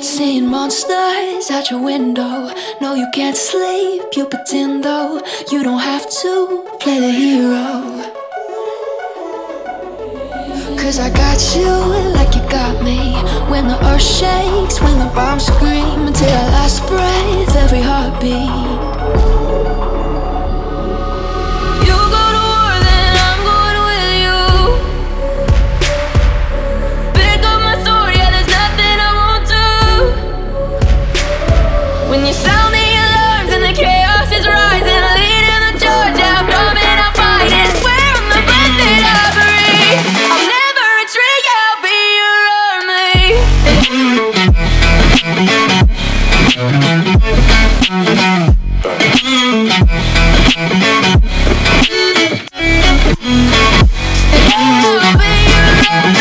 Seeing monsters out your window. No, you can't sleep, you pretend though. You don't have to play the hero. Cause I got you like you got me. When the earth shakes, when the bombs scream, until our last breath, every heartbeat. When you sound the alarms and the chaos is rising, leading the charge, I'm coming, I'm fighting. Swear on the breath that I breathe, I'll never retreat, yeah, I'll be your army. I'll be your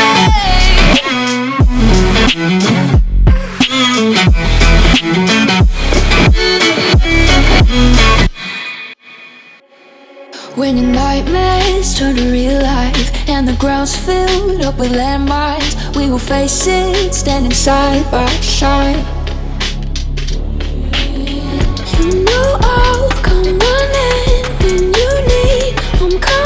army. When your nightmares turn to real life and the ground's filled up with landmines, we will face it standing side by side. You know I'll come running when you need. I'm coming.